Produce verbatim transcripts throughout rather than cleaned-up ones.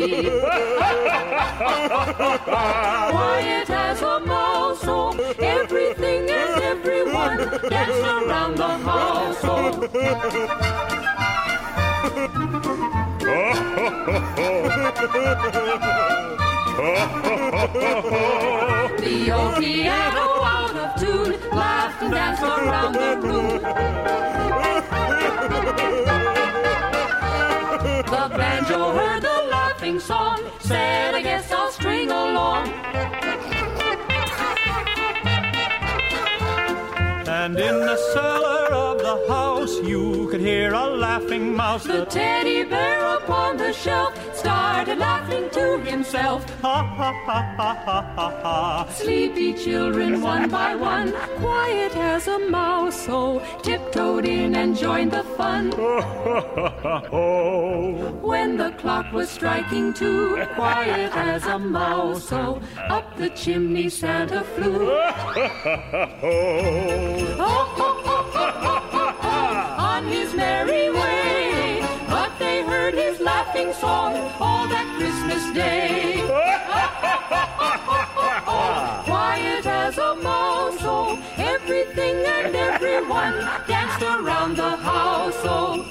Quiet as a mouse, so everything and everyone danced around the household. The old piano out of tune laughed and danced around the room. The banjo heard the laughing song, said, I guess I'll string along. And in the cellar of the house you could hear a laughing mouse. The teddy bear upon the shelf started laughing to himself. Ha ha ha ha ha ha ha. Sleepy children one by one, quiet as a mouse, so tiptoed in and joined the fun. When the clock was striking two, quiet as a mouse, so up the chimney Santa flew. On his merry way, but they heard his laughing song all that Christmas day. Quiet as a mouse, so everything and everyone danced around the household.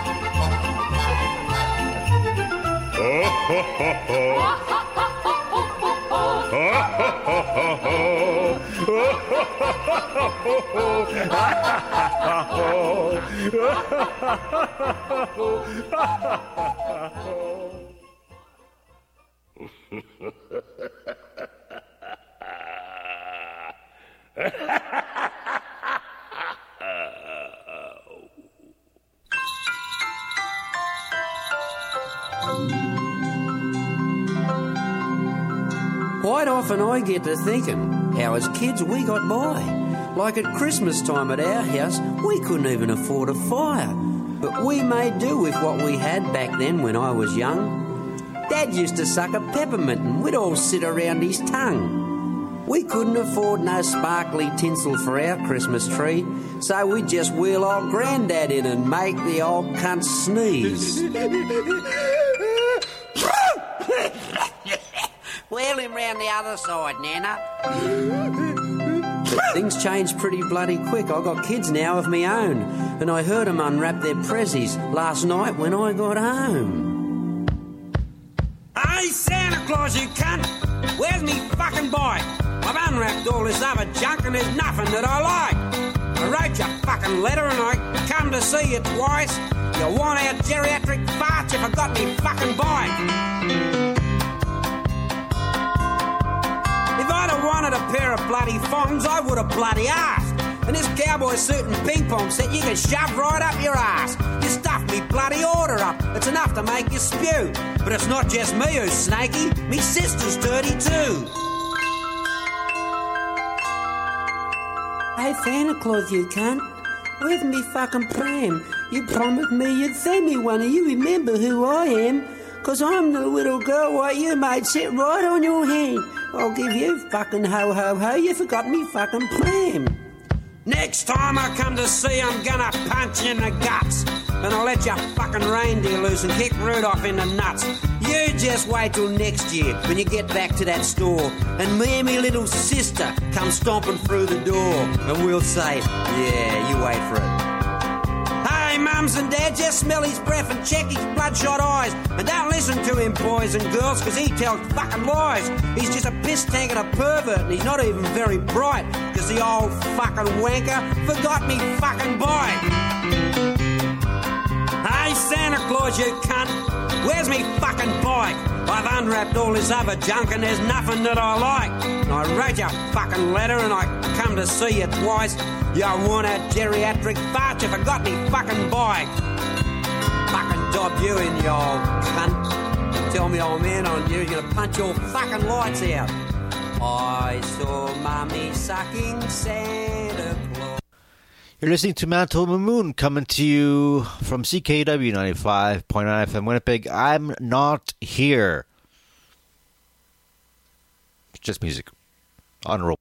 Quite often I get to thinking how as kids we got by. Like at Christmas time at our house, we couldn't even afford a fire. But we made do with what we had back then when I was young. Dad used to suck a peppermint and we'd all sit around his tongue. We couldn't afford no sparkly tinsel for our Christmas tree, so we'd just wheel old Grandad in and make the old cunt sneeze. Wheel him round the other side, Nana. Things changed pretty bloody quick. I got kids now of me own, and I heard them unwrap their prezzies last night when I got home. Hey, Santa Claus, you cunt! Where's me fucking bike? I've unwrapped all this other junk and there's nothing that I like. I wrote you a fucking letter and I come to see you twice. You want our geriatric fart, you forgot me fucking bike. If I'd have wanted a pair of bloody thongs, I would have bloody asked. And this cowboy suit and ping pong set you can shove right up your ass. You stuffed me bloody order up. It's enough to make you spew. But it's not just me who's snaky. Me sister's dirty too. Hey, Santa Claus, you cunt. Where's me fucking pram? You promised me you'd send me one. You remember who I am? 'Cause I'm the little girl what you made sit right on your hand. I'll give you fucking ho-ho-ho. You forgot me fucking pram. Next time I come to see, I'm gonna punch you in the guts. And I'll let your fucking reindeer loose and kick Rudolph in the nuts. You just wait till next year when you get back to that store and me and me little sister come stomping through the door. And we'll say, yeah, you wait for it. Hey, mums and dads, just smell his breath and check his bloodshot eyes. And don't listen to him, boys and girls, 'cause he tells fucking lies. He's just a piss tank and a pervert, and he's not even very bright, 'cause the old fucking wanker forgot me fucking bike. Hey, Santa Claus, you cunt, where's me fucking bike? I've unwrapped all this other junk and there's nothing that I like. And I wrote you a fucking letter and I come to see you twice. You want a geriatric fart, you forgot me fucking bike. Fucking dob you in, you old cunt. Tell me old man on you, you're gonna punch your fucking lights out. I saw Mummy sucking Santa Claus. You're listening to Mantle of the Moon, coming to you from C K W ninety-five point nine F M Winnipeg. I'm not here. It's just music. On roll.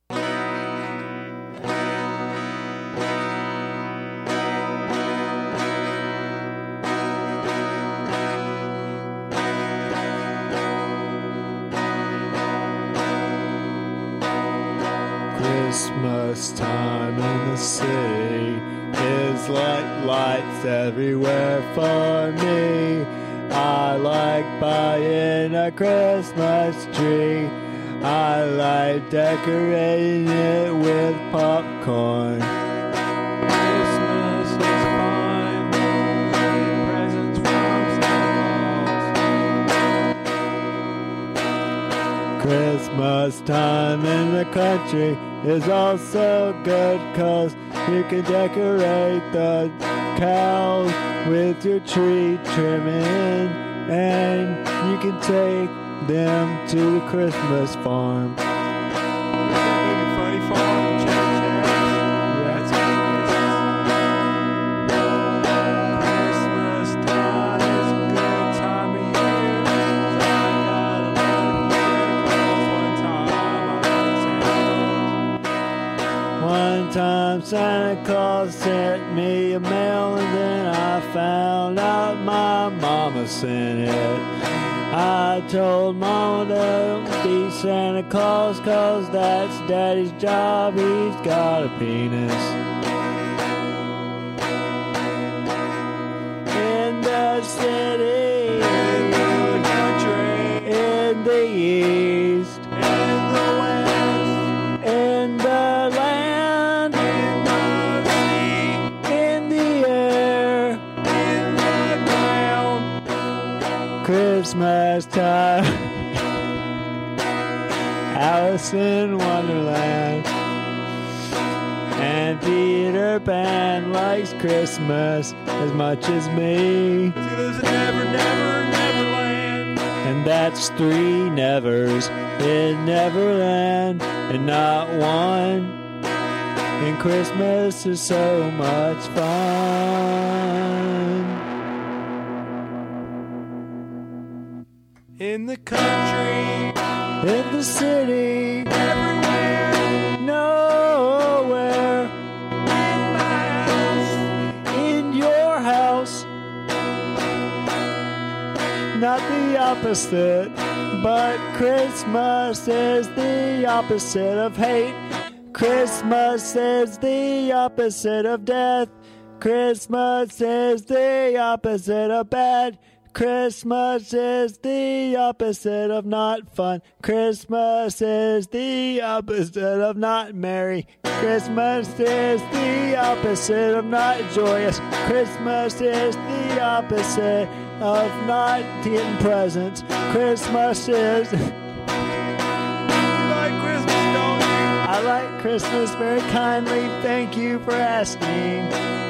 Christmas time in the city is like lights everywhere for me. I like buying a Christmas tree. I like decorating it with popcorn. Christmas is fun. Getting presents from Santa Claus. Christmas time in the country is also good 'cause you can decorate the cows with your tree trimming, and you can take them to the Christmas farm. Funny farm, check, check. That's Christmas time is a good time of year. I got a One time Santa Claus sent me a mail, and then I found out my mama sent it. I told Mama don't be Santa Claus 'cause that's Daddy's job, he's got a penis. In the city, in the country, in the east, in the west, in the land, in the sea, in the air, in the ground. Christmas time. Alice in Wonderland. And Peter Pan likes Christmas as much as me. There's never, never, Neverland. And that's three nevers in Neverland, and not one. And Christmas is so much fun. In the country, In the city, everywhere, nowhere. in my house, In your house. Not the opposite, but Christmas is the opposite of hate. Christmas is the opposite of death. Christmas is the opposite of bad. Christmas is the opposite of not fun. Christmas is the opposite of not merry. Christmas is the opposite of not joyous. Christmas is the opposite of not getting presents. Christmas is... you like Christmas, don't you? I like Christmas very kindly. Thank you for asking.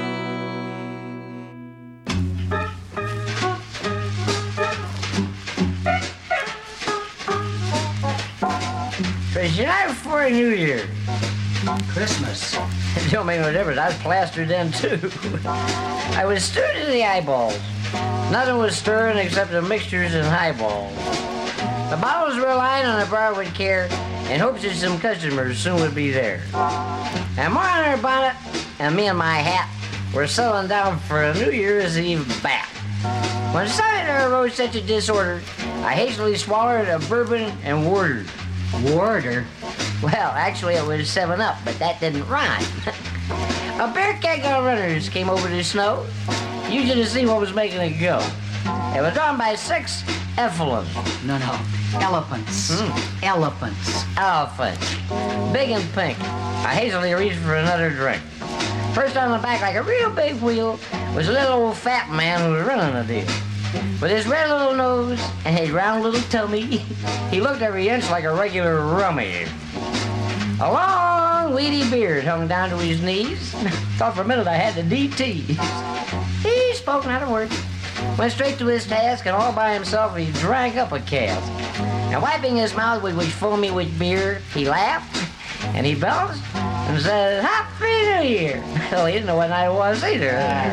It's the night before New Year. Christmas. It don't make no difference. I was plastered in, too. I was stirred to the eyeballs. Nothing was stirring except the mixtures and highballs. The bottles were lying on the bar with care in hopes that some customers soon would be there. And more on her bonnet and me and my hat were settling down for a New Year's Eve bat. When suddenly there arose such a disorder, I hastily swallowed a bourbon and warder. Warder. Well, actually it was seven up, but that didn't rhyme. A bear keg on runners came over the snow, usually to see what was making it go. It was drawn by six effluents. No, no. Elephants. Mm. Elephants. Elephants. Big and pink. I hastily reached for another drink. First on the back, like a real big wheel, was a little old fat man who was running the deal. With his red little nose and his round little tummy, he looked every inch like a regular rummy. A long, weedy beard hung down to his knees. Thought for a minute I had the D T. He spoke not a word. Went straight to his task, and all by himself he drank up a cask. And wiping his mouth with which foamy with beer, he laughed, and he bounced, and said, Happy New Year! Well, he didn't know what night it was either.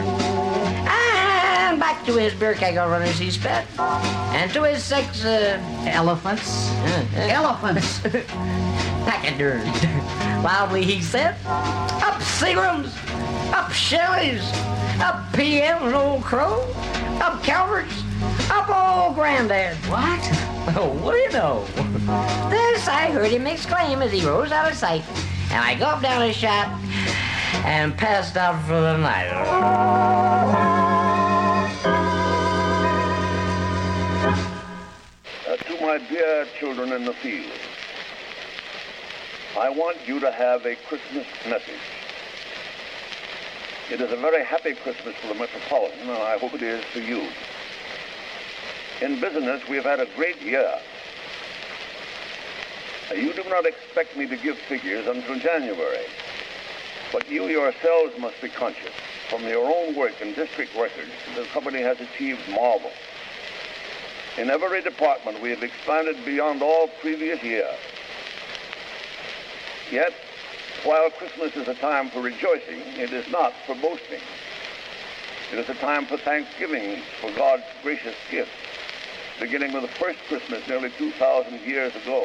And back to his beer keg on runners he sped, and to his six, uh... Elephants. Uh, uh, Elephants. Pack of dirt. Loudly he said, Up Seagrams, up Shelley's, up P M and Old Crow, up Calvert's, up Old Granddad. What? Oh, what do you know? This I heard him exclaim as he rose out of sight And I go up down the shop and passed out for the night. Uh, to my dear children in the field, I want you to have a Christmas message. It is a very happy Christmas for the Metropolitan, and I hope it is for you. In business, we have had a great year. You do not expect me to give figures until January, but you yourselves must be conscious from your own work in district records that the company has achieved marvel. In every department, we have expanded beyond all previous years. Yet, while Christmas is a time for rejoicing, it is not for boasting. It is a time for thanksgiving for God's gracious gift, beginning with the first Christmas nearly two thousand years ago.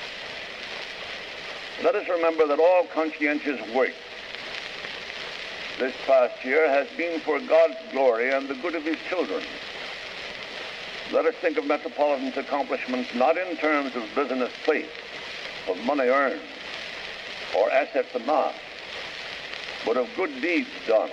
Let us remember that all conscientious work this past year has been for God's glory and the good of his children. Let us think of Metropolitan's accomplishments not in terms of business plate, of money earned, or assets amassed, but of good deeds done,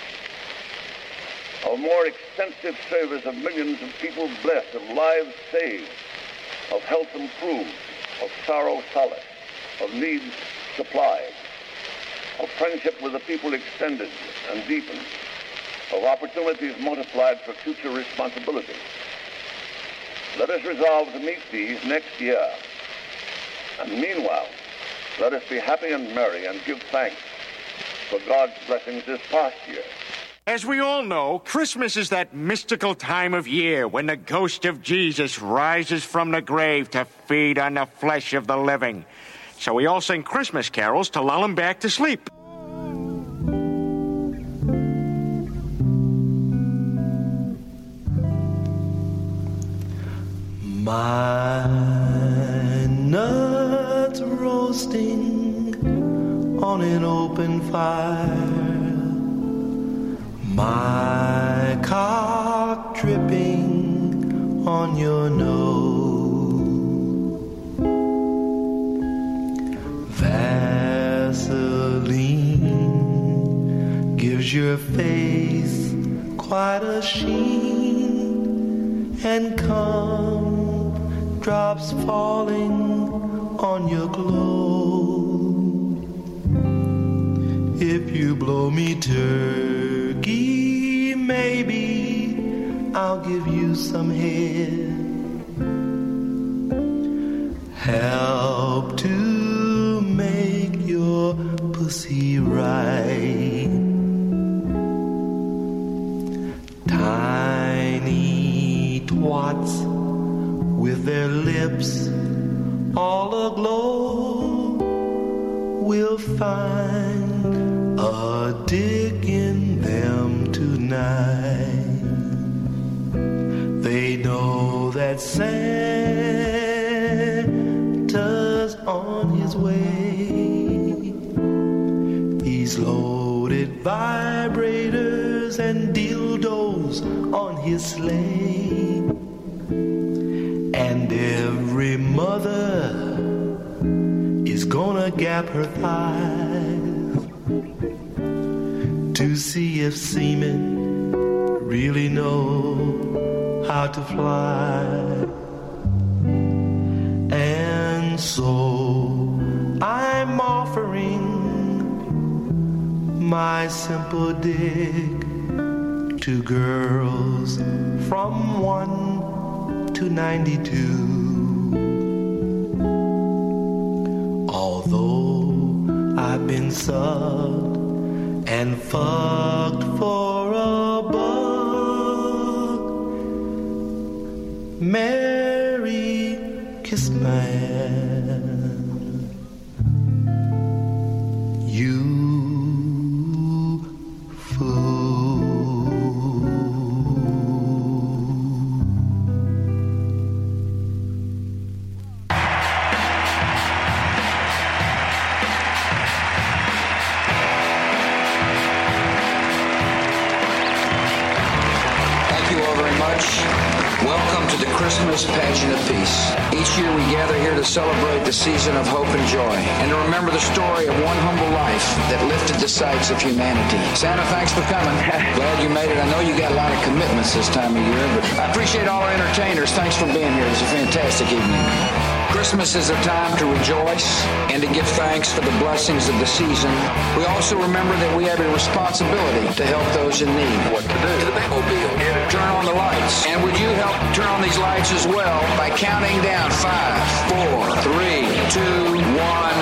of more extensive service of millions of people blessed, of lives saved, of health improved, of sorrow solaced, of needs supplied, of friendship with the people extended and deepened, of opportunities multiplied for future responsibility. Let us resolve to meet these next year. And meanwhile, let us be happy and merry and give thanks for God's blessings this past year. As we all know, Christmas is that mystical time of year when the ghost of Jesus rises from the grave to feed on the flesh of the living. So we all sing Christmas carols to lull him back to sleep. My nuts roasting on an open fire, my cock dripping on your nose, Vaseline gives your face quite a sheen, and come drops falling on your glow. If you blow me turkey, maybe I'll give you some head. Help to make your pussy right. Tiny twats with their lips all aglow will find a dick in them tonight. They know that Santa's on his way. He's loaded vibrators and dildos on his sleigh. And every mother is gonna gap her thighs to see if seamen really know how to fly. And so I'm offering my simple dick to girls from one to ninety-two. Although I've been sucked and fucked for a buck, Mary kissed my ass. You Thank you all very much. Welcome to the Christmas Pageant of Peace. Each year we gather here to celebrate the season of hope and joy, and to remember the story of one humble life that lifted the sights of humanity. Santa, thanks for coming. Glad you made it. I know you got a lot of commitments this time of year, but I appreciate all our entertainers. Thanks for being here. It was a fantastic evening. Christmas is a time to rejoice and to give thanks for the blessings of the season. We also remember that we have a responsibility to help those in need. What to do? To the Batmobile. Turn on the lights. And would you help turn on these lights as well by counting down five, four, three, two, one.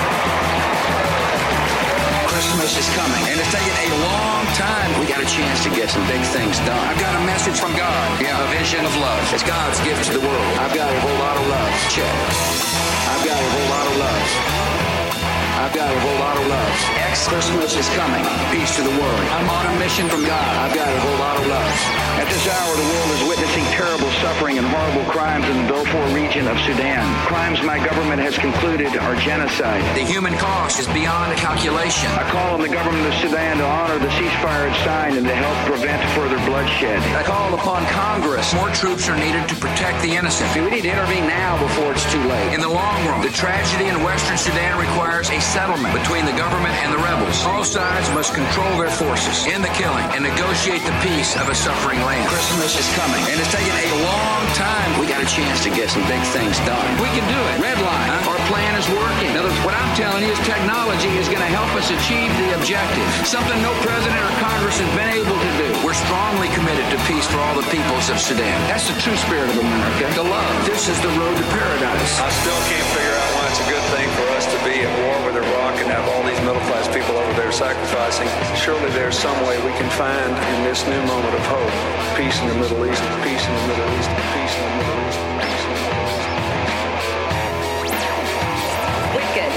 Christmas is coming, and it's taken a long time. We got a chance to get some big things done. I've got a message from God, yeah, a vision of love. It's God's gift to the world. I've got a whole lot of love. Check. I've got a whole lot of love. I've got a whole lot of love. X Christmas is coming. Peace to the world. I'm on a mission from God. I've got a whole lot of love. At this hour, the world is witnessing terrible suffering and horrible crimes in the Darfur region of Sudan. Crimes my government has concluded are genocide. The human cost is beyond calculation. I call on the government of Sudan to honor the ceasefire it signed and to help prevent further bloodshed. I call upon Congress. More troops are needed to protect the innocent. See, we need to intervene now before it's too late. In the long run, the tragedy in Western Sudan requires a settlement between the government and the rebels. All sides must control their forces, end the killing, and negotiate the peace of a suffering land. Christmas is coming, and it's taken a long time. We got a chance to get some big things done. We can do it. Red line. Huh? Our plan is working. Now, what I'm telling you is technology is going to help us achieve the objective. Something no president or Congress has been able to do. We're strongly committed to peace for all the peoples of Sudan. That's the true spirit of America. The love. This is the road to paradise. I still can't figure out why it's a good thing for us to be at war with Iraq and have all these middle-class people over there sacrificing. Surely there's some way we can find in this new moment of hope peace in the Middle East, peace in the Middle East, peace in the Middle East, peace in the Middle East. Wicked.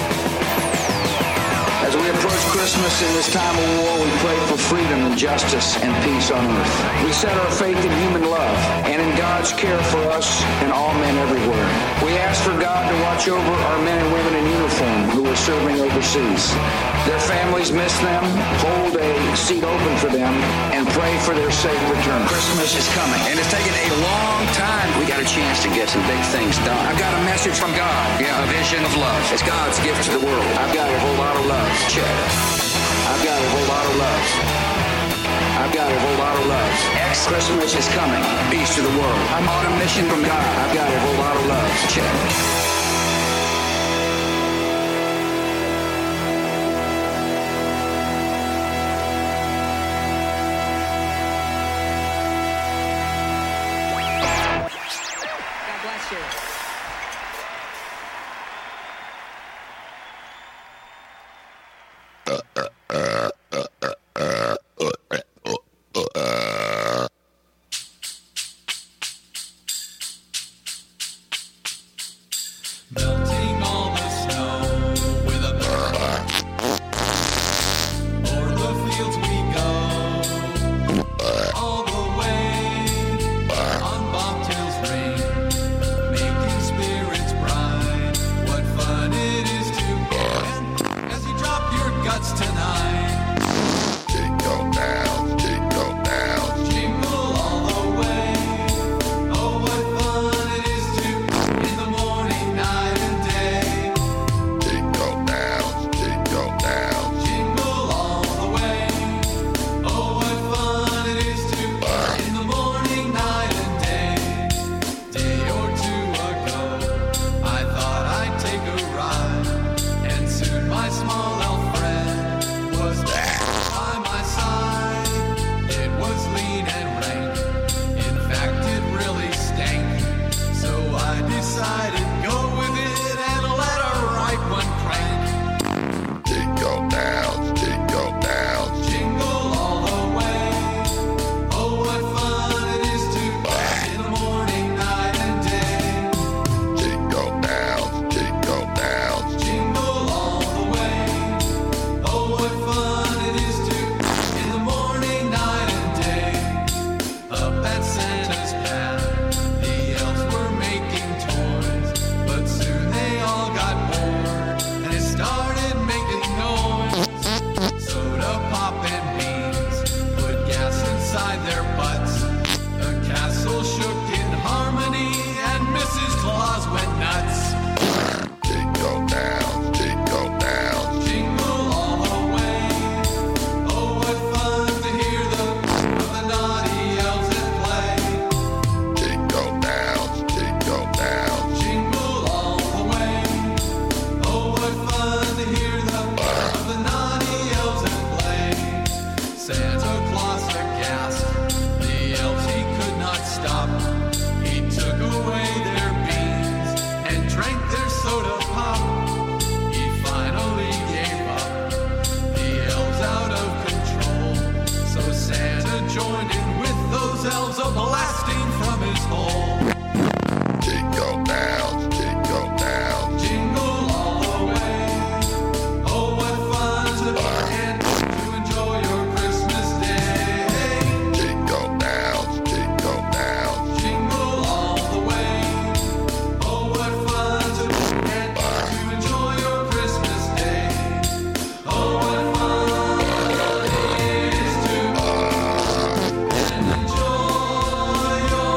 As we approach Christmas in this time of war, we pray for freedom and justice and peace on earth. We set our faith in human love and in God's care for us and all men everywhere. We ask for God to watch over our men and women in uniform who are serving overseas. Their families miss them, hold a seat open for them, and pray for their safe return. Christmas is coming, and it's taken a long time. We got a chance to get some big things done. I've got a message from God, yeah, a vision of love. It's God's gift to the world. I've got a whole lot of love. Check. I've got a whole lot of love. I've got a whole lot of love. X Christmas is coming. Peace to the world. I'm on a mission from God. I've got a whole lot of love. Check. Santa Claus aghast, the elves he could not stop. He took away their beans and drank their soda pop. He finally gave up, the elves out of control. So Santa joined in with those elves a blasting from his hole. Jingle bells, jingle bells, jingle all the way. Oh, what fun to be and to enjoy your Christmas day. Jingle bells, jingle bells, jingle all the way. Oh, what fun to be and to enjoy your Christmas day. Oh, what fun it is to and enjoy your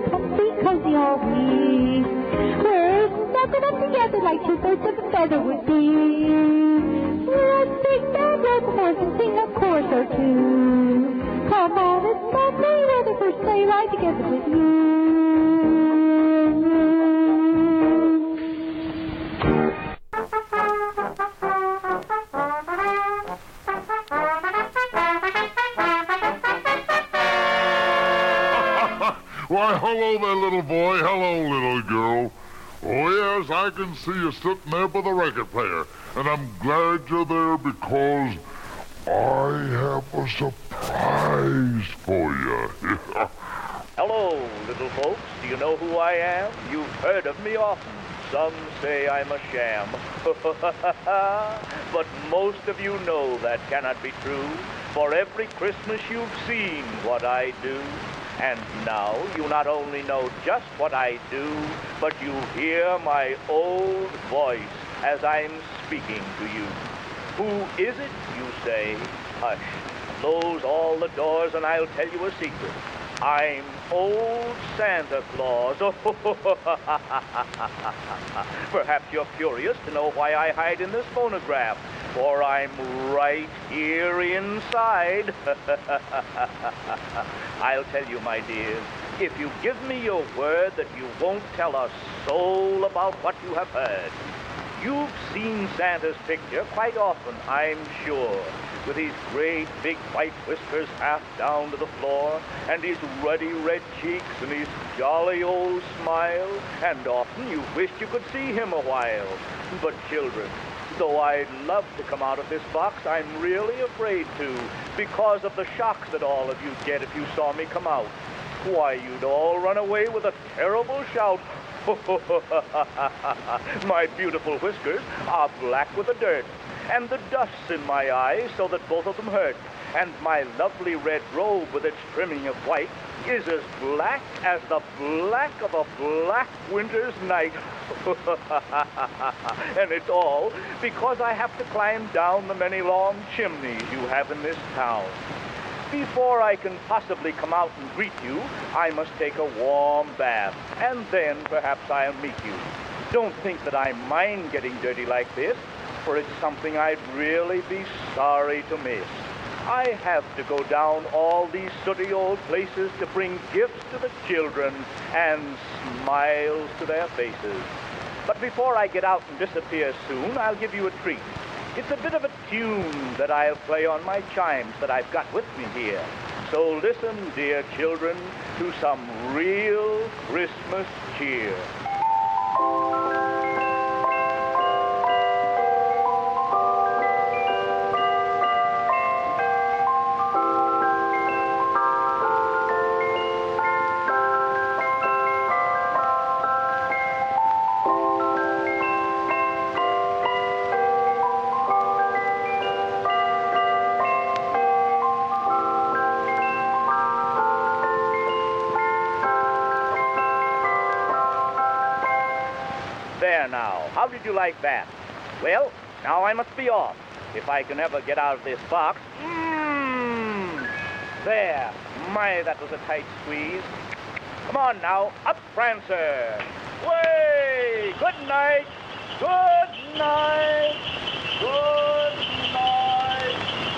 comfy, cozy all week. We're snuggled up together like two birds of a feather would be. Let's take that red horse and sing a chorus or two. Come on, it's lovely weather for sleigh ride together with you. Why, hello there, little boy. Hello, little girl. Oh, yes, I can see you sitting there by the record player. And I'm glad you're there because I have a surprise for you. Hello, little folks. Do you know who I am? You've heard of me often. Some say I'm a sham. But most of you know that cannot be true. For every Christmas you've seen what I do. And now you not only know just what I do, but you hear my old voice as I'm speaking to you. Who is it, you say? Hush. Close all the doors and I'll tell you a secret. I'm old Santa Claus. Perhaps you're curious to know why I hide in this phonograph, for I'm right here inside. I'll tell you, my dears, if you give me your word that you won't tell a soul about what you have heard. You've seen Santa's picture quite often, I'm sure, with his great big white whiskers half down to the floor, and his ruddy red cheeks and his jolly old smile, and often you wished you could see him a while. But children, though I'd love to come out of this box, I'm really afraid to, because of the shocks that all of you'd get if you saw me come out. Why, you'd all run away with a terrible shout. My beautiful whiskers are black with the dirt, and the dust's in my eyes so that both of them hurt. And my lovely red robe with its trimming of white is as black as the black of a black winter's night. And it's all because I have to climb down the many long chimneys you have in this town. Before I can possibly come out and greet you, I must take a warm bath, and then perhaps I'll meet you. Don't think that I mind getting dirty like this, for it's something I'd really be sorry to miss. I have to go down all these sooty old places to bring gifts to the children and smiles to their faces. But before I get out and disappear soon, I'll give you a treat. It's a bit of a tune that I'll play on my chimes that I've got with me here. So listen, dear children, to some real Christmas cheer. There now, how did you like that? Well, now I must be off, if I can ever get out of this box. Mmm! There, my, that was a tight squeeze. Come on now, up, Prancer! Way! Good night! Good night! Good night!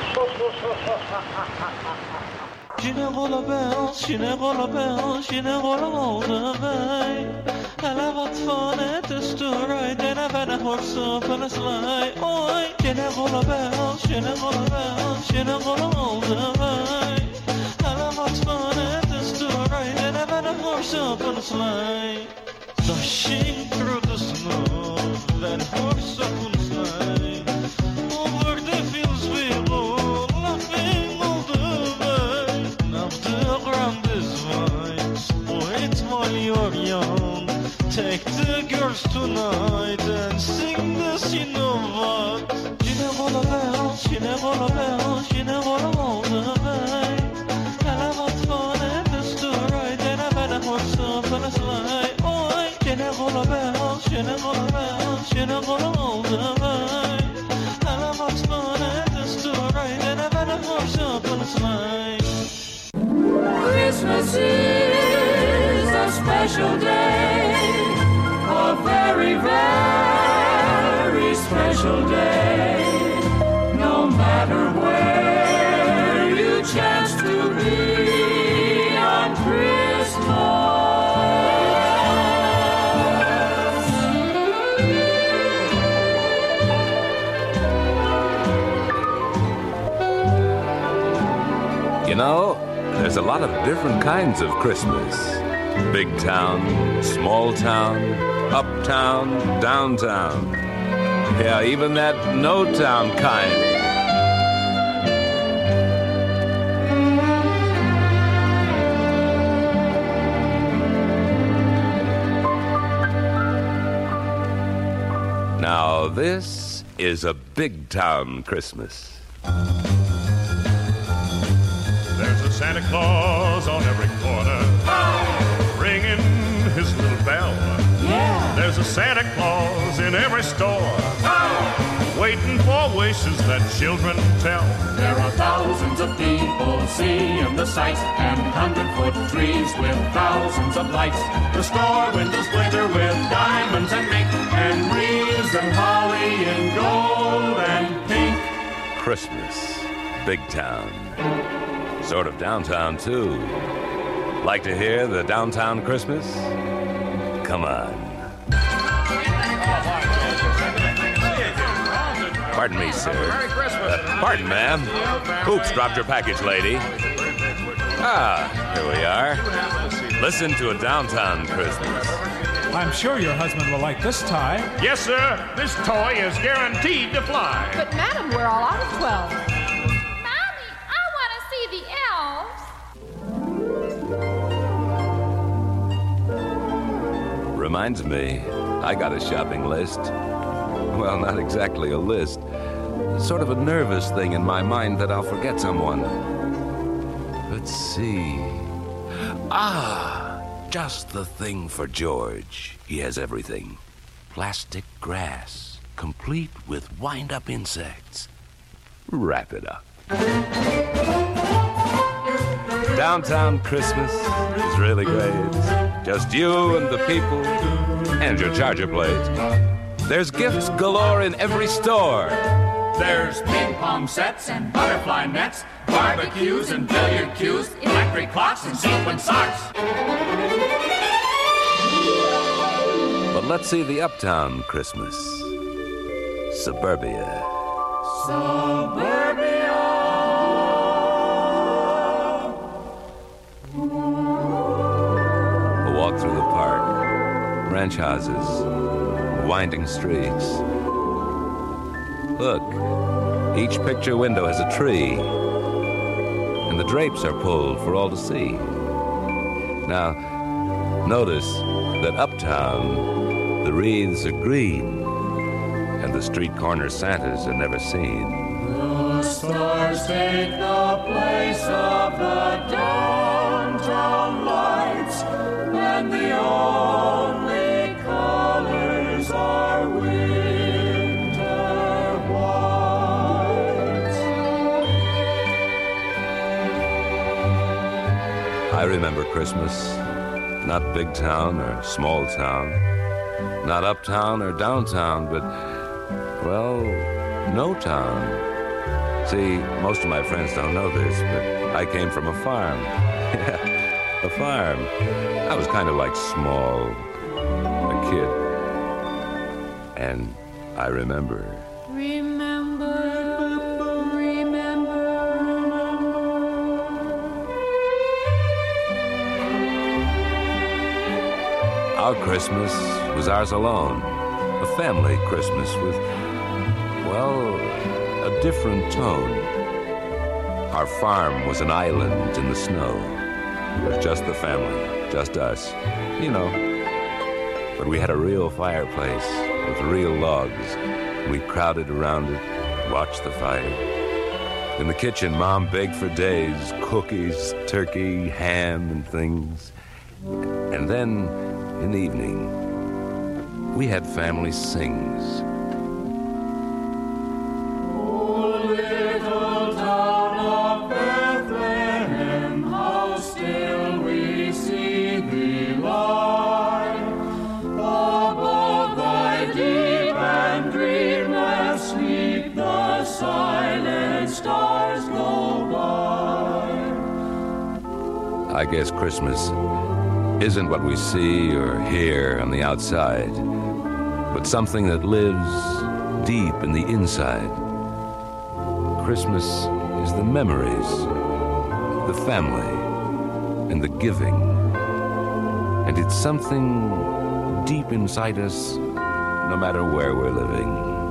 Shinagolo bells, shinagolo bells, shinagolo all the way. Alla vattnet är större, den är värda horse up on a sleigh. Oj, shinagolo bells, shinagolo bells, shinagolo all the way. Alla vattnet är större, den är värda horse up on a sleigh. Dashing through the snow, that horse up on a sleigh. Over the fields we go, laughing all the way. Now the ground is white, split while you're young. Take the girls tonight and sing this, you know what? Shinagolo bells, shinagolo bells, shinagolo all the way. Alla vattnet är större, den är värda horse up on a sleigh. Oj, shinagolo bells, shinagolo bells, shinagolo all the way. Alla vattnet är större, den är värda horse up on a sleigh. Christmas is a special day, a very, very special day. No matter where you chance to be on Christmas. You know, there's a lot of different kinds of Christmas. Big town, small town, uptown, downtown. Yeah, even that no-town kind. Now, this is a big-town Christmas. There's a Santa Claus on every corner, ringing his little bell. Yeah. There's a Santa Claus in every store, waiting for wishes that children tell. There are thousands of people seeing the sights, and hundred-foot trees with thousands of lights. The store windows glitter with diamonds and mink, and wreaths and holly in gold and pink. Christmas, big town. Sort of downtown, too. Like to hear the downtown Christmas? Come on. Pardon me, sir. Uh, pardon, ma'am. Oops, dropped your package, lady. Ah, here we are. Listen to a downtown Christmas. I'm sure your husband will like this tie. Yes, sir. This toy is guaranteed to fly. But, madam, we're all out of twelve. The elves. Reminds me, I got a shopping list. Well, not exactly a list. Sort of a nervous thing in my mind that I'll forget someone. Let's see. Ah, just the thing for George. He has everything. Plastic grass, complete with wind-up insects. Wrap it up. Downtown Christmas is really great. Just you and the people and your charger plate. There's gifts galore in every store. There's ping pong sets and butterfly nets, barbecues and billiard cues, electric clocks and sequin socks. But let's see the uptown Christmas. Suburbia. Suburbia. A walk through the park, ranch houses, winding streets. Look, each picture window has a tree, and the drapes are pulled for all to see. Now, notice that uptown, the wreaths are green, and the street corner Santas are never seen. The stars take the place of the downtown lights, and the only colors are winter whites. I remember Christmas, not big town or small town, not uptown or downtown, but, well, no town. See, most of my friends don't know this, but I came from a farm. Yeah, a farm. I was kind of like small, a kid. And I remember. Remember, remember. Our Christmas was ours alone. A family Christmas with, well, a different tone. Our farm was an island in the snow. It was just the family, just us, you know. But we had a real fireplace with real logs. We crowded around it, watched the fire. In the kitchen, Mom baked for days, cookies, turkey, ham, and things. And then, in the evening, we had family sings. Oh, little town of Bethlehem, how still we see thee lie. I guess Christmas isn't what we see or hear on the outside, but something that lives deep in the inside. Christmas is the memories, the family, and the giving. And it's something deep inside us, no matter where we're living.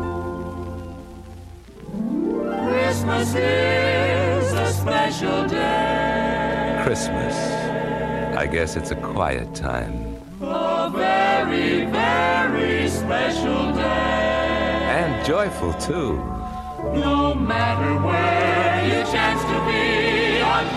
Christmas is a special day. Christmas, I guess it's a quiet time. A very, very special day. And joyful, too. No matter where you chance to be on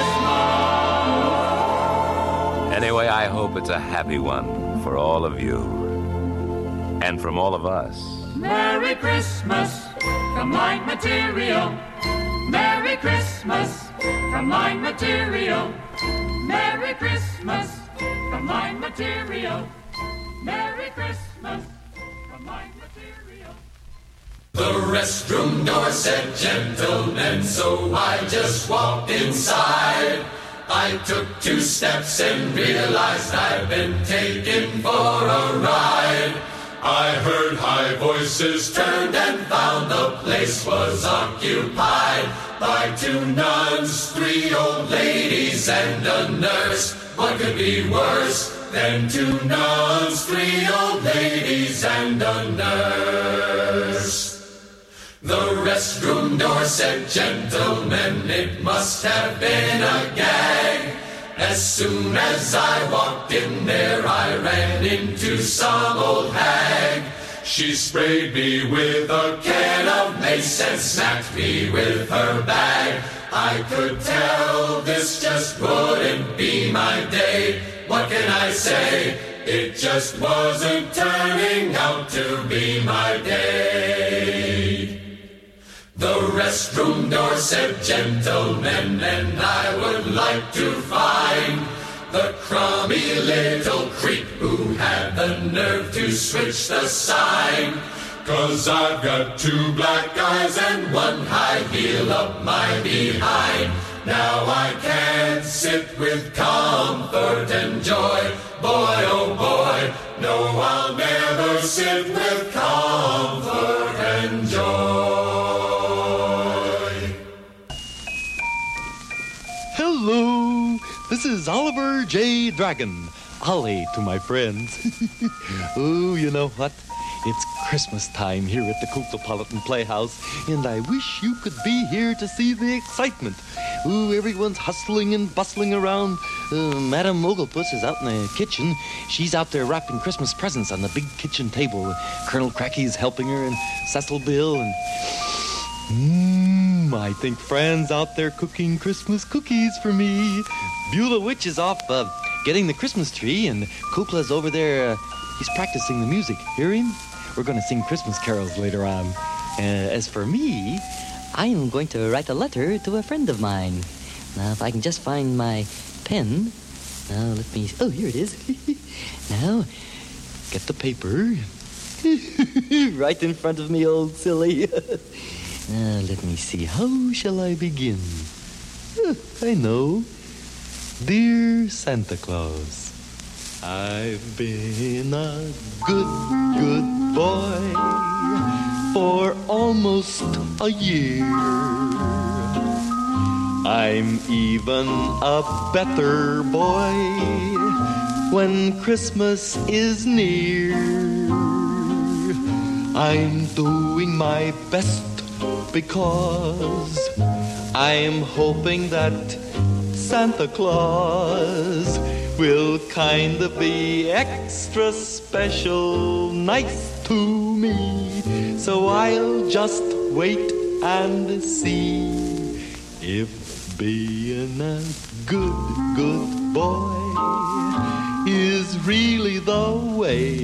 Christmas. Anyway, I hope it's a happy one for all of you. And from all of us. Merry Christmas from Line Material. Merry Christmas from Line Material. Merry Christmas from Line Material. Merry Christmas from Line Material. The restroom door said gentlemen, so I just walked inside. I took two steps and realized I'd been taken for a ride. I heard high voices, turned and found the place was occupied by two nuns, three old ladies, and a nurse. What could be worse than two nuns, three old ladies, and a nurse? The restroom door said, gentlemen, it must have been a gag. As soon as I walked in there, I ran into some old hag. She sprayed me with a can of mace and smacked me with her bag. I could tell this just wouldn't be my day. What can I say? It just wasn't turning out to be my day. The restroom door said, gentlemen, and I would like to find the crummy little creep who had the nerve to switch the sign. 'Cause I've got two black eyes and one high heel up my behind. Now I can't sit with comfort and joy. Boy, oh boy, no, I'll never sit with comfort and joy. Hello, this is Oliver J. Dragon. Ollie to my friends. Oh, you know what? It's Christmas time here at the Cosmopolitan Playhouse, and I wish you could be here to see the excitement. Ooh, everyone's hustling and bustling around. Uh, Madame Oglepus is out in the kitchen. She's out there wrapping Christmas presents on the big kitchen table. Colonel Cracky's helping her, and Cecil Bill, and... Mmm, I think Fran's out there cooking Christmas cookies for me. Beulah Witch is off uh, getting the Christmas tree, and Kukla's over there. Uh, he's practicing the music. Hear him? We're going to sing Christmas carols later on. Uh, as for me, I am going to write a letter to a friend of mine. Now, if I can just find my pen. Now, let me... Oh, here it is. Now, get the paper. Right in front of me, old silly. Now, let me see. How shall I begin? Oh, I know. Dear Santa Claus, I've been a good, good boy for almost a year. I'm even a better boy when Christmas is near. I'm doing my best because I'm hoping that Santa Claus will kind of be extra special nice to me. So I'll just wait and see if being a good, good boy is really the way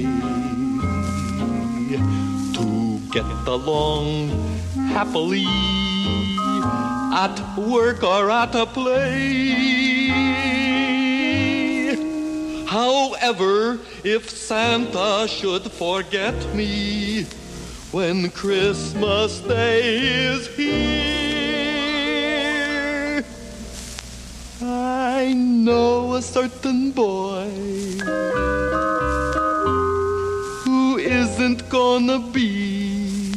to get along happily at work or at a play. However, if Santa should forget me when Christmas Day is here, I I know a certain boy who isn't gonna be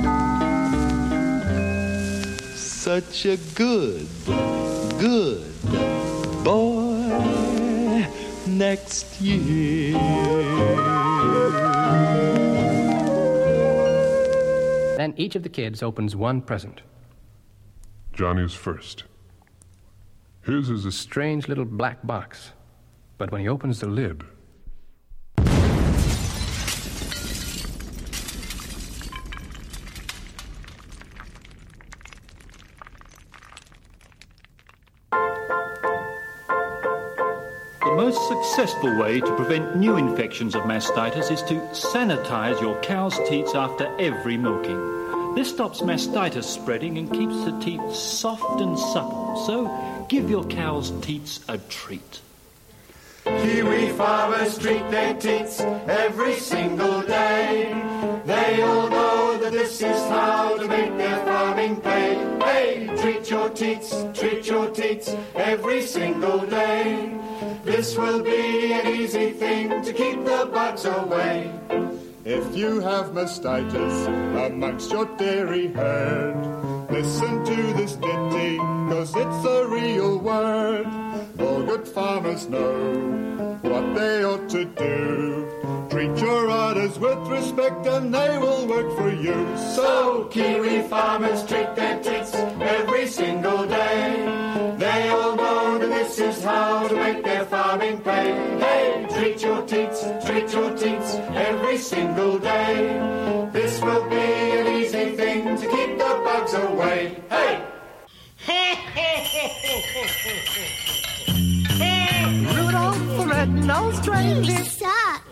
such a good, good boy next year. Then each of the kids opens one present. Johnny's first. His is a strange little black box. But when he opens the lid... The most successful way to prevent new infections of mastitis is to sanitize your cow's teats after every milking. This stops mastitis spreading and keeps the teats soft and supple. So give your cow's teats a treat. Kiwi farmers treat their teats every single day. They all know that this is how to make their farming pay. Hey, treat your teats, treat your teats every single day. This will be an easy thing to keep the bugs away. If you have mastitis amongst your dairy herd, listen to this ditty, cause it's a real word. All good farmers know what they ought to do. Treat your udders with respect and they will work for you. So, Kiwi farmers treat their teats every single day. They all know that this is how to make their farming pay. Hey, treat your teats, treat your teats every single day. This will be an easy thing to keep the bugs away. Hey! Rudolph the red-nosed reindeer. You suck.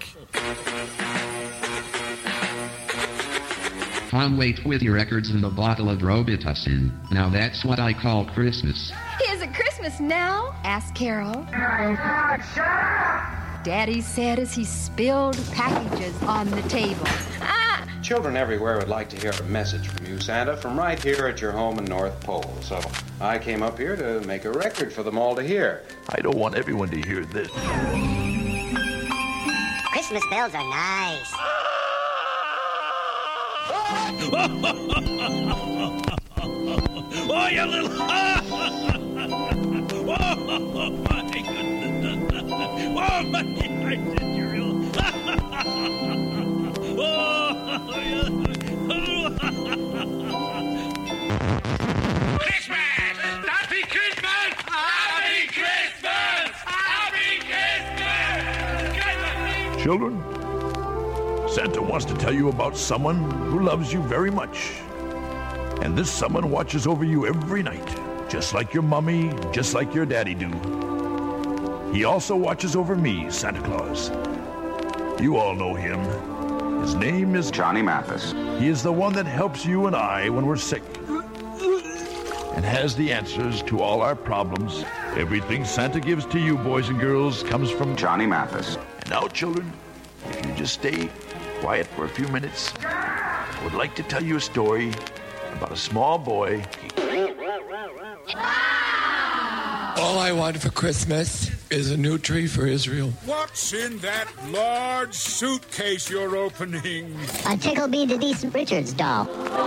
Conway Twitty Records and a bottle of Robitussin. Now that's what I call Christmas. Is it Christmas now? Asked Carol. Daddy said as he spilled packages on the table. Ah! Children everywhere would like to hear a message from you, Santa, from right here at your home in North Pole. So I came up here to make a record for them all to hear. I don't want everyone to hear this. Christmas bells are nice. Oh, you little... Oh, my goodness. Oh, my... I did you real... Christmas! Happy Christmas! Happy Christmas! Happy Christmas! Children, Santa wants to tell you about someone who loves you very much. And this someone watches over you every night, just like your mommy, just like your daddy do. He also watches over me, Santa Claus. You all know him. His name is Johnny Mathis. He is the one that helps you and I when we're sick and has the answers to all our problems. Everything Santa gives to you, boys and girls, comes from Johnny Mathis. And now, children, if you just stay quiet for a few minutes, I would like to tell you a story about a small boy. All I want for Christmas is a new tree for Israel. What's in that large suitcase you're opening? A Tickleby the Decent Richards doll.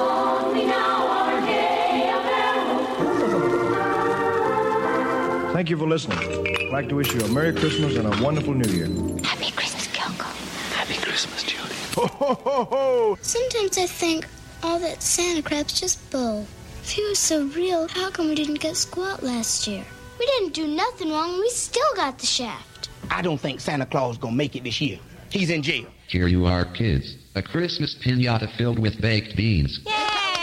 Thank you for listening. I'd like to wish you a Merry Christmas and a wonderful New Year. Happy Christmas, Kyoko. Happy Christmas, Judy. Ho, ho, ho, ho. Sometimes I think all that Santa crap's just bull. If he was so real, how come we didn't get squat last year? We didn't do nothing wrong. We still got the shaft. I don't think Santa Claus gonna make it this year. He's in jail. Here you are, kids. A Christmas piñata filled with baked beans. Ho,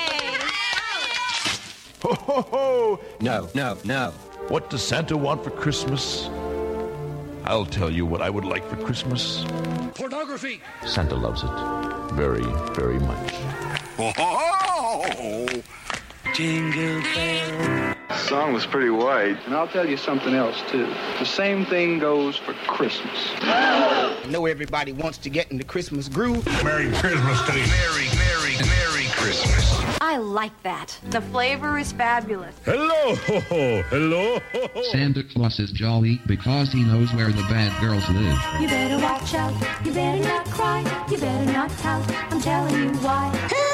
ho, ho. No, no, no. What does Santa want for Christmas? I'll tell you what I would like for Christmas. Pornography! Santa loves it very, very much. Oh! Jingle bell. The song was pretty white. And I'll tell you something else, too. The same thing goes for Christmas. I know everybody wants to get in the Christmas groove. Merry Christmas to you. Merry, Merry, Merry Christmas. I like that. The flavor is fabulous. Hello, hello. Santa Claus is jolly because he knows where the bad girls live. You better watch out. You better not cry. You better not pout. I'm telling you why.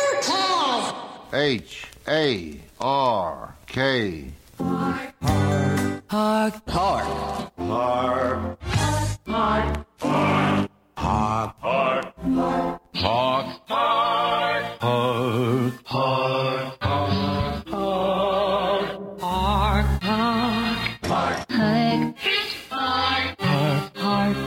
H A R K. Hark. Hark. Hark. Hark. Hark. Hark. Hark. Hark. Hark. Hark. Hark. Hark. Hark. Hark. Hark.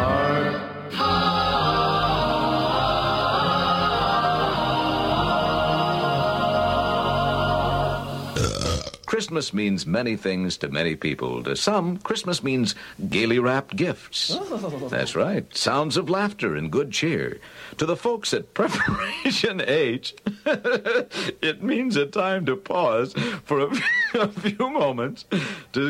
Christmas means many things to many people. To some, Christmas means gaily wrapped gifts. Oh. That's right. Sounds of laughter and good cheer. To the folks at Preparation H, it means a time to pause for a, a few moments to...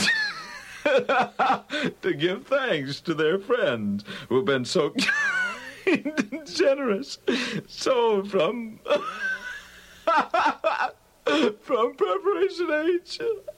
to give thanks to their friends who have been so kind and generous. So from... From Preparation H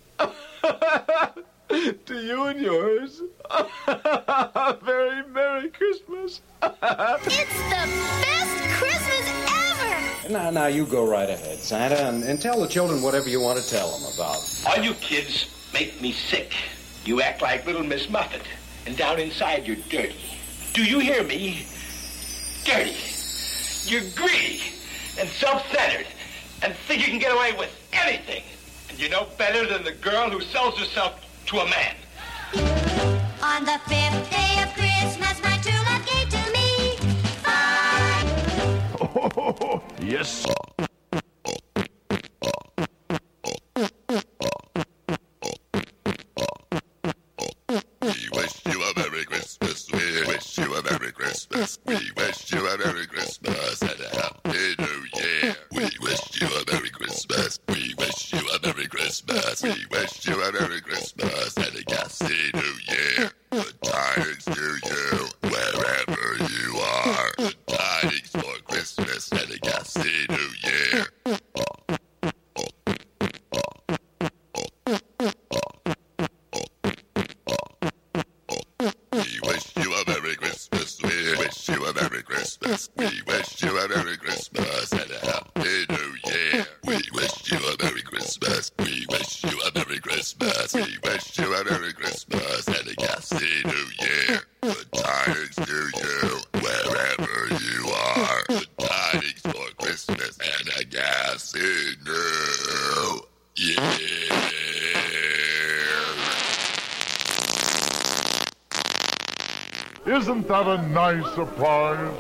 to you and yours, a very Merry Christmas. It's the best Christmas ever! Now, now, you go right ahead, Santa, and, and tell the children whatever you want to tell them about. All you kids make me sick. You act like little Miss Muffet, and down inside you're dirty. Do you hear me? Dirty. You're greedy and self-centered and think you can get away with anything. And you're no better than the girl who sells herself to a man. On the fifth day of Christmas, my true love gave to me five. Oh, yes. We wish you a Merry Christmas. We wish you a Merry Christmas. We wish you a Merry Christmas and a Happy New Year. We wish you a Merry Christmas. We wish you a Merry Christmas. We wish you a Merry Christmas and a gassy New Year. Good tidings to you wherever you are. Good tidings for Christmas and a gassy New Year. We wish you a Merry Christmas. We wish you a Merry Christmas. We wish you a Merry Christmas and a Happy New Year. We wish you a Merry Christmas. We wish you a Merry Christmas. We wish you a Merry Christmas and a gassy New Year. Good tidings to you wherever you are. Good tidings for Christmas and a gassy New Year. Isn't that a nice surprise?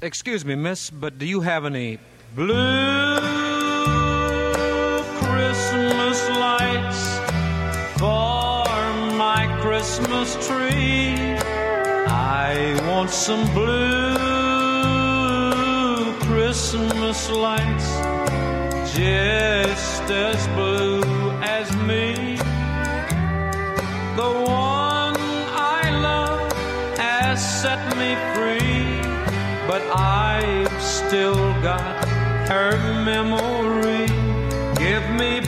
excuse me, miss, but do you have any blue Christmas lights for my Christmas tree? I want some blue Christmas lights, just as blue as me. The one I love has set me free, but I've still got her memory. Give me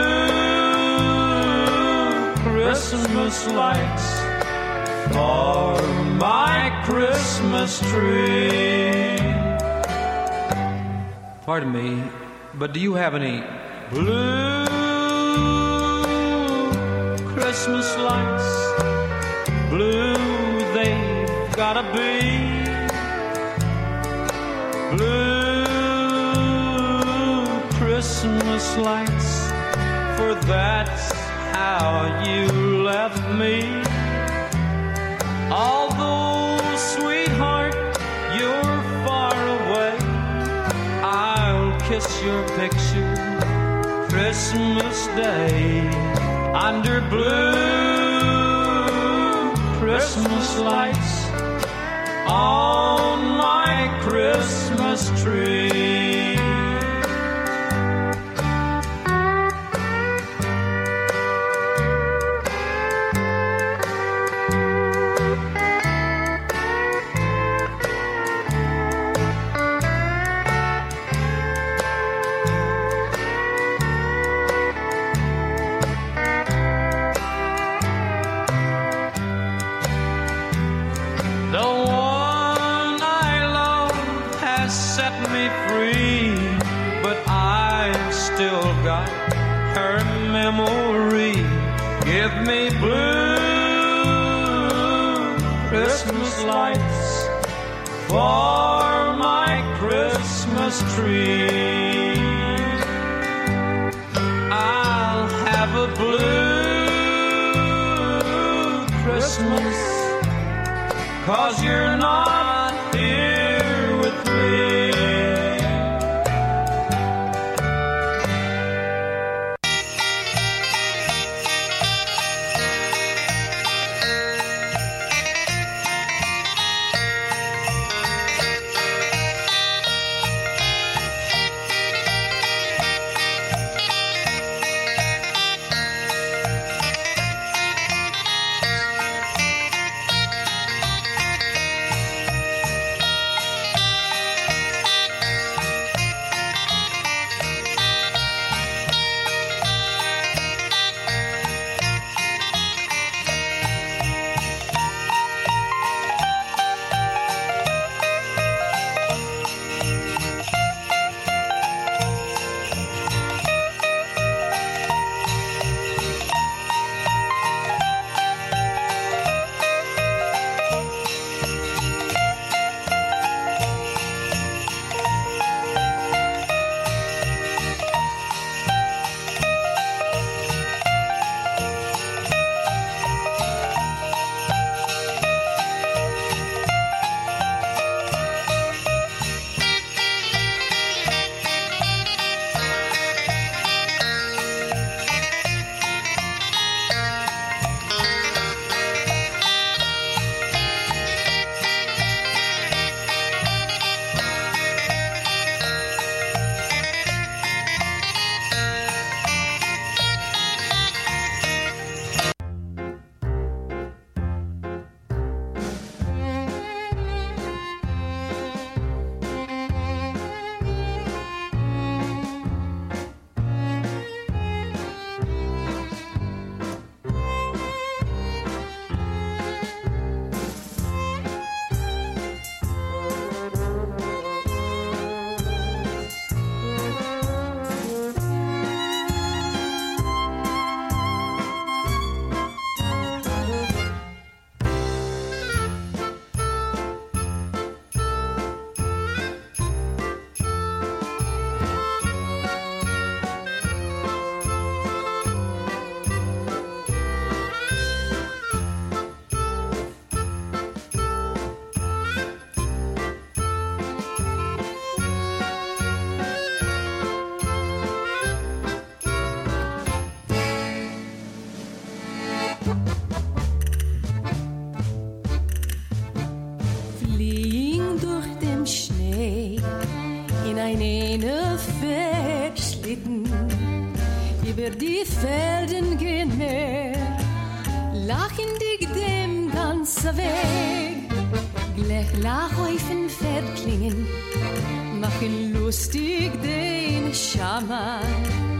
blue Christmas lights for my Christmas tree. Pardon me, but do you have any blue Christmas lights? Blue they've gotta be. Blue Christmas lights, for that's how you left me. Although, sweetheart, you're far away, I'll kiss your picture Christmas Day under blue Christmas lights on my Christmas tree. Memory. Give me blue Christmas lights for my Christmas tree. I'll have a blue Christmas, 'cause you're not here with me. über die Felden gehen mehr, lachen dich dem ganzen Weg. Gleich Lachhäufen verklingen, machen lustig den Schaman.